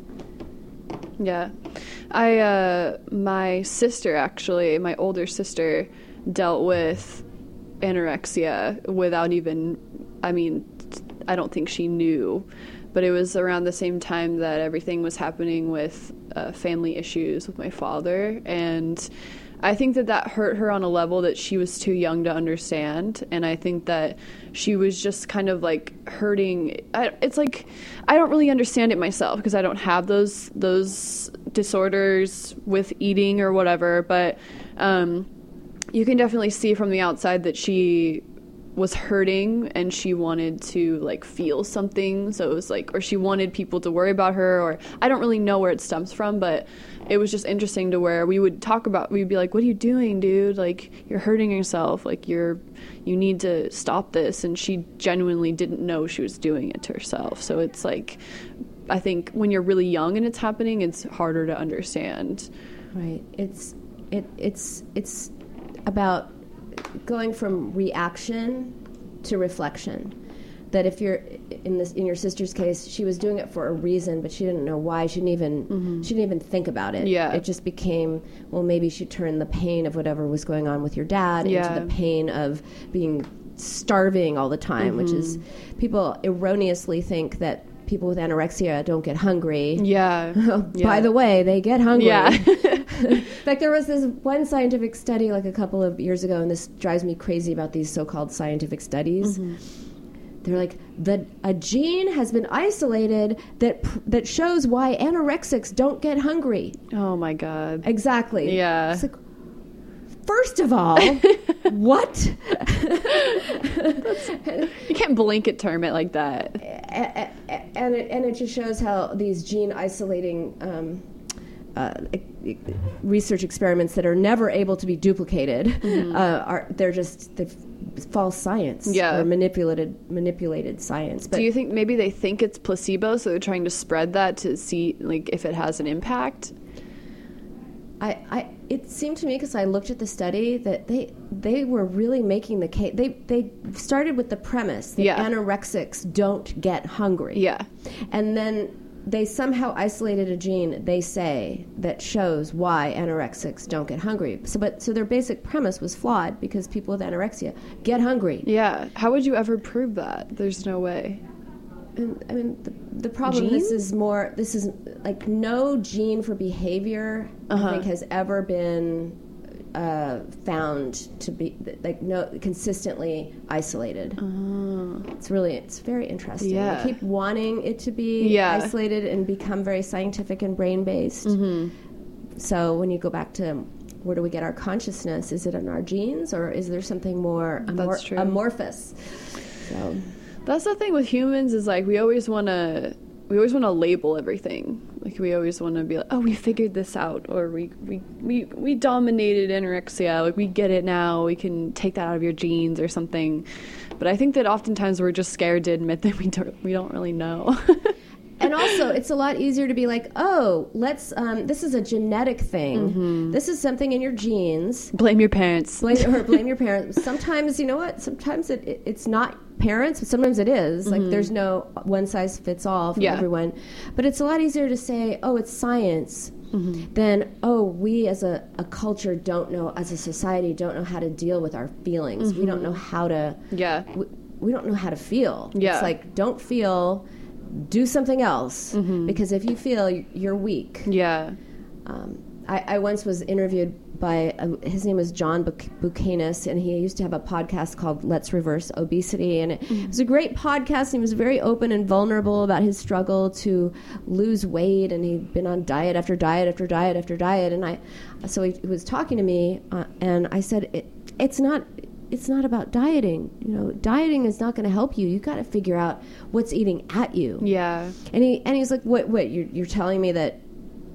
Yeah. I, uh, my sister, actually, my older sister, dealt with anorexia without even, I mean, I don't think she knew, but it was around the same time that everything was happening with uh, family issues with my father, and I think that that hurt her on a level that she was too young to understand, and I think that she was just kind of like hurting. I, it's like I don't really understand it myself because I don't have those those disorders with eating or whatever, but um, you can definitely see from the outside that she was hurting and she wanted to like feel something, so it was like, or she wanted people to worry about her, or I don't really know where it stems from, but it was just interesting to where we would talk about, we'd be like, what are you doing, dude? Like, you're hurting yourself, like you're you need to stop this. And she genuinely didn't know she was doing it to herself. So it's like, I think when you're really young and it's happening, it's harder to understand. Right. It's it it's it's about going from reaction to reflection. That if you're in this, in your sister's case, she was doing it for a reason, but she didn't know why. She didn't even mm-hmm. she didn't even think about it. Yeah. It just became, well, maybe she turned the pain of whatever was going on with your dad yeah. into the pain of being starving all the time, mm-hmm. which is, people erroneously think that people with anorexia don't get hungry. Yeah. By yeah. the way, they get hungry. Yeah. In fact, there was this one scientific study like a couple of years ago, and this drives me crazy about these so-called scientific studies. Mm-hmm. They're like, the a gene has been isolated that that shows why anorexics don't get hungry. Oh my God. Exactly. Yeah. It's like, first of all, what? You can't blanket term it like that. And, and, it, and it just shows how these gene isolating um, uh, research experiments that are never able to be duplicated mm-hmm. uh, are they're just they're false science yeah. or manipulated manipulated science. But do you think maybe they think it's placebo, so they're trying to spread that to see like if it has an impact? I, I it seemed to me, because I looked at the study, that they they were really making the case. They they started with the premise that yeah. anorexics don't get hungry. Yeah. And then they somehow isolated a gene, they say, that shows why anorexics don't get hungry. So but so their basic premise was flawed, because people with anorexia get hungry. Yeah. How would you ever prove that? There's no way. And, I mean, the, the problem, Gene? this is more, this is, like, no gene for behavior, uh-huh. I think, has ever been uh, found to be, like, no, consistently isolated. Uh-huh. It's really, it's very interesting. Yeah. They keep wanting it to be yeah. isolated and become very scientific and brain-based. Mm-hmm. So when you go back to, where do we get our consciousness? Is it in our genes, or is there something more amor- amorphous? So... That's the thing with humans, is like we always want to we always want to label everything. Like we always want to be like, oh, we figured this out, or we, we we we dominated anorexia. Like we get it now. We can take that out of your genes or something. But I think that oftentimes we're just scared to admit that we don't we don't really know. And also, it's a lot easier to be like, oh, let's, um, this is a genetic thing. Mm-hmm. This is something in your genes. Blame your parents. Blame, or blame your parents. Sometimes, you know what? Sometimes it, it, it's not parents, but sometimes it is. Mm-hmm. Like, there's no one size fits all for yeah. everyone. But it's a lot easier to say, oh, it's science, mm-hmm. than, oh, we as a, a culture don't know, as a society, don't know how to deal with our feelings. Mm-hmm. We don't know how to... Yeah. We, we don't know how to feel. Yeah. It's like, don't feel... do something else, mm-hmm. because if you feel, you're weak. Yeah. Um, I, I once was interviewed by, uh, his name was John Buch- Buchanan, and he used to have a podcast called Let's Reverse Obesity, and it, mm-hmm. it was a great podcast, and he was very open and vulnerable about his struggle to lose weight, and he'd been on diet after diet after diet after diet, and I, so he, he was talking to me, uh, and I said, it, it's not... It's not about dieting. You know, dieting is not going to help you. You got to figure out what's eating at you. Yeah. And he and he's like, "What? What? You're, you're telling me that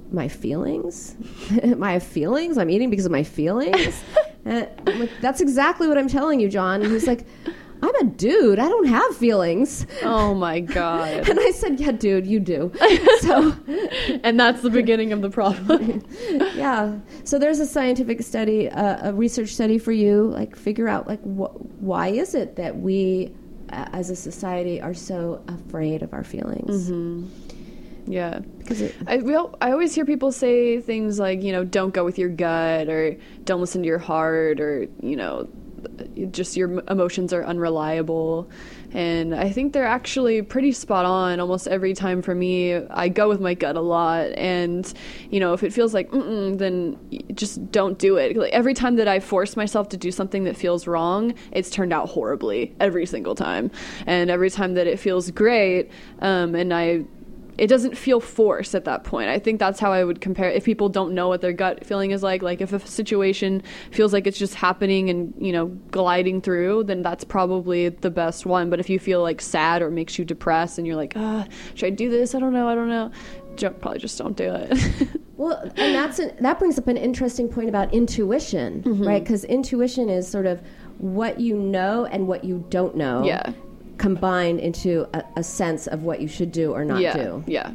my feelings? Am I have feelings? I'm eating because of my feelings? And I'm like, that's exactly what I'm telling you, John. And he's like, I'm a dude. I don't have feelings. Oh my God. And I said, yeah, dude, you do. So, and that's the beginning of the problem. Yeah. So there's a scientific study, uh, a research study for you, like figure out like wh- why is it that we uh, as a society are so afraid of our feelings? Mm-hmm. Yeah. Because it, I, we all, I always hear people say things like, you know, don't go with your gut, or don't listen to your heart, or, you know, just your emotions are unreliable. And I think they're actually pretty spot on almost every time for me. I go with my gut a lot, and you know, if it feels like mm-mm, then just don't do it. Like, every time that I force myself to do something that feels wrong, it's turned out horribly every single time. And every time that it feels great, um, and I it doesn't feel forced at that point. I think that's how I would compare it. If people don't know what their gut feeling is like, like if a situation feels like it's just happening and, you know, gliding through, then that's probably the best one. But if you feel like sad or makes you depressed and you're like, ah, should I do this? I don't know. I don't know. Probably just don't do it. Well, and that's an, that brings up an interesting point about intuition, mm-hmm. right? Because intuition is sort of what you know and what you don't know. Yeah. Combined into a, a sense of what you should do or not yeah, do. Yeah.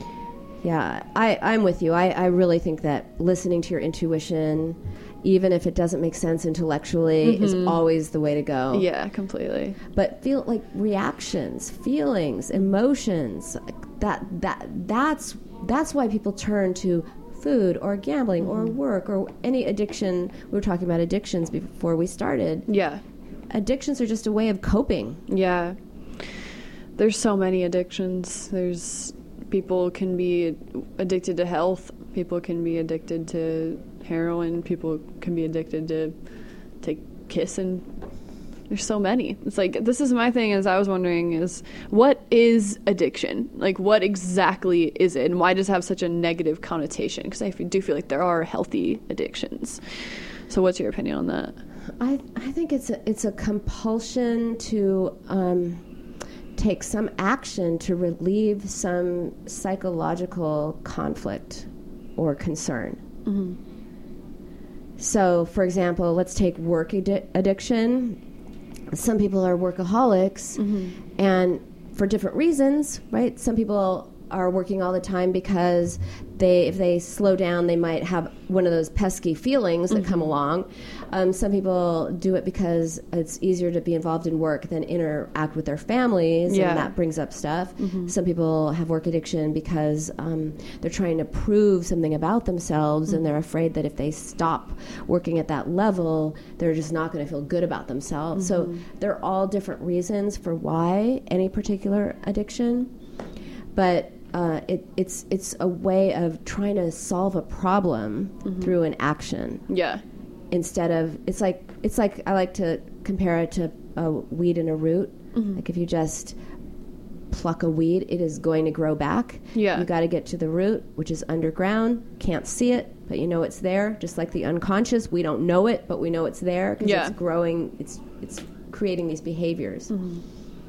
Yeah. I, I'm with you. I, I really think that listening to your intuition, even if it doesn't make sense intellectually, mm-hmm. is always the way to go. Yeah, completely. But feel like reactions, feelings, emotions, that that that's that's why people turn to food or gambling mm-hmm. or work or any addiction. We were talking about addictions before we started. Yeah. Addictions are just a way of coping. Yeah. There's so many addictions. There's people can be addicted to health. People can be addicted to heroin. People can be addicted to take kissing. There's so many. It's like, this is my thing, as I was wondering, is what is addiction? Like, what exactly is it? And why does it have such a negative connotation? Because I do feel like there are healthy addictions. So what's your opinion on that? I I think it's a, it's a compulsion to um, take some action to relieve some psychological conflict or concern. Mm-hmm. So, for example, let's take work addi- addiction. Some people are workaholics, mm-hmm. and for different reasons, right? Some people are working all the time because they, if they slow down, they might have one of those pesky feelings that mm-hmm. come along. Um, some people do it because it's easier to be involved in work than interact with their families, yeah. and that brings up stuff. Mm-hmm. Some people have work addiction because um, they're trying to prove something about themselves, mm-hmm. and they're afraid that if they stop working at that level, they're just not going to feel good about themselves. Mm-hmm. So they're all different reasons for why any particular addiction. But Uh, it, it's it's a way of trying to solve a problem mm-hmm. through an action. Yeah. Instead of it's like it's like I like to compare it to a weed and a root. Mm-hmm. Like if you just pluck a weed, it is going to grow back. Yeah. You got to get to the root, which is underground. Can't see it, but you know it's there. Just like the unconscious, we don't know it, but we know it's there because yeah. it's growing. It's it's creating these behaviors. Mm-hmm.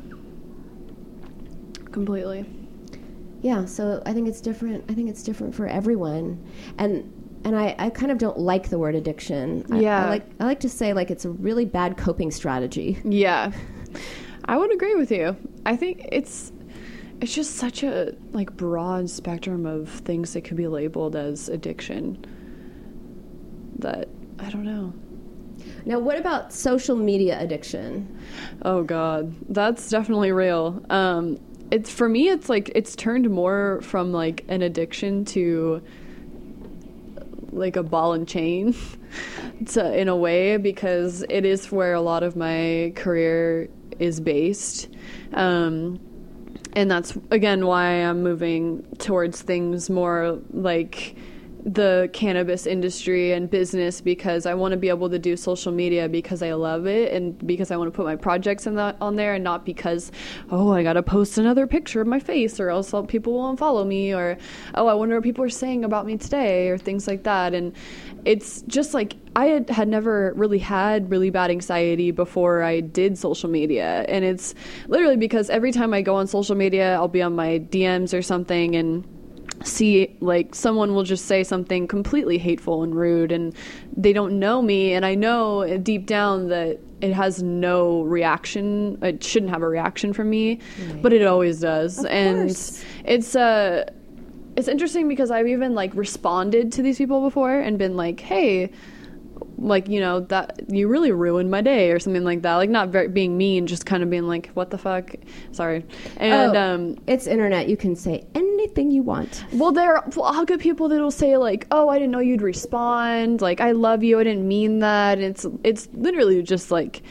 Completely. Yeah, so I think it's different. I think it's different for everyone, and and I, I kind of don't like the word addiction. I, yeah, I like I like to say like it's a really bad coping strategy. Yeah, I would agree with you. I think it's it's just such a like broad spectrum of things that could be labeled as addiction. That I don't know. Now, what about social media addiction? Oh God, that's definitely real. Um, It's for me, it's like it's turned more from like an addiction to like a ball and chain to, in a way, because it is where a lot of my career is based. Um, and that's, again, why I'm moving towards things more like the cannabis industry and business, because I want to be able to do social media because I love it and because I want to put my projects in that on there, and not because, oh, I got to post another picture of my face or else people will unfollow me, or, oh, I wonder what people are saying about me today, or things like that. And it's just like, I had, had never really had really bad anxiety before I did social media. And it's literally because every time I go on social media, I'll be on my D Ms or something, and see, like, someone will just say something completely hateful and rude, and they don't know me, and I know deep down that it has no reaction. It shouldn't have a reaction from me, right. but it always does. Of and course. it's uh it's interesting because I've even like responded to these people before and been like, hey, like, you know, that you really ruined my day or something like that. Like, not very, being mean, just kind of being like, what the fuck? Sorry. And, oh, um, it's internet. You can say anything you want. well, there, well, I'll get people that'll say like, oh, I didn't know you'd respond. Like, I love you. I didn't mean that. And it's, it's literally just like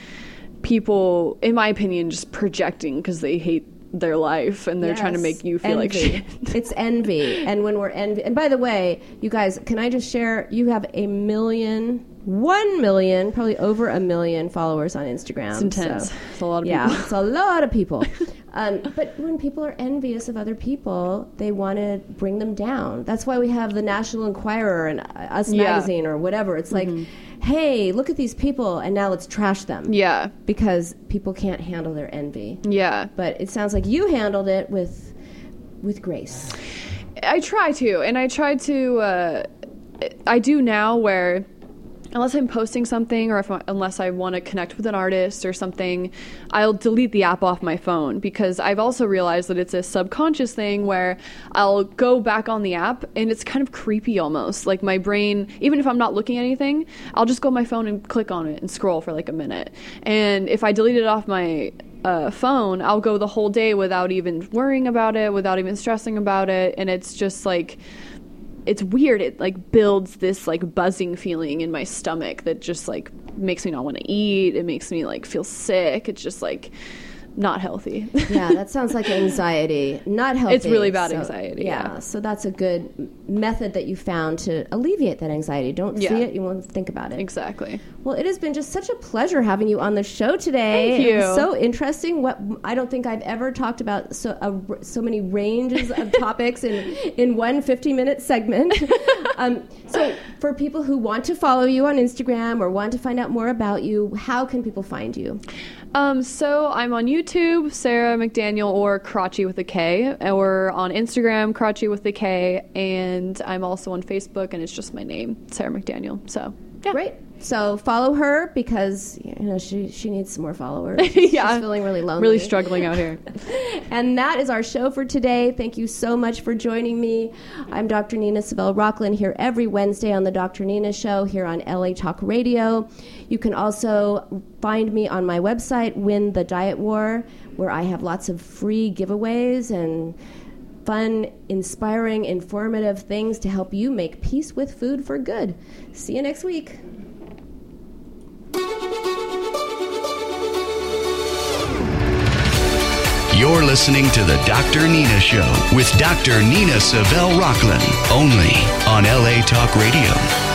people, in my opinion, just projecting because they hate their life and they're Yes. trying to make you feel envy. like shit. It's envy. And when we're envy, and by the way, you guys, can I just share, you have a million, one million, probably over a million followers on Instagram. It's intense. So, It's a lot of yeah, people. it's a lot of people. um, but when people are envious of other people, they want to bring them down. That's why we have the National Enquirer and Us Yeah. Magazine or whatever. It's like, hey, look at these people, and now let's trash them. Yeah. Because people can't handle their envy. Yeah. But it sounds like you handled it with with grace. I try to, and I try to, uh, I do now where, unless I'm posting something or if I, unless I want to connect with an artist or something, I'll delete the app off my phone, because I've also realized that it's a subconscious thing where I'll go back on the app and it's kind of creepy almost. Like, my brain, even if I'm not looking at anything, I'll just go on my phone and click on it and scroll for like a minute. And if I delete it off my uh, phone, I'll go the whole day without even worrying about it, without even stressing about it. And it's just like, it's weird. It like builds this like buzzing feeling in my stomach that just like makes me not want to eat. It makes me like feel sick. It's just like not healthy. Yeah, that sounds like anxiety. Not healthy. It's really bad So, anxiety, Yeah, yeah. so that's a good method that you found to alleviate that anxiety. Don't Yeah. see it, you won't think about it. Exactly. Well, it has been just such a pleasure having you on the show today. Thank It was you. so interesting. What I don't think I've ever talked about so a, so many ranges of topics in in one fifty-minute segment. um, so, for people who want to follow you on Instagram or want to find out more about you, how can people find you? Um, so I'm on YouTube, Sarah McDaniel, or Crotchy with a K, or on Instagram, Crotchy with a K, and I'm also on Facebook, and it's just my name, Sarah McDaniel. So, yeah. Great. So follow her because you know she she needs some more followers. She's, Yeah. she's feeling really lonely. Really struggling out here. And that is our show for today. Thank you so much for joining me. I'm Doctor Nina Savelle Rocklin here every Wednesday on the Doctor Nina Show here on L A Talk Radio. You can also find me on my website, Win the Diet War, where I have lots of free giveaways and fun, inspiring, informative things to help you make peace with food for good. See you next week. You're listening to the Doctor Nina Show with Doctor Nina Savelle Rocklin, only on L A Talk Radio.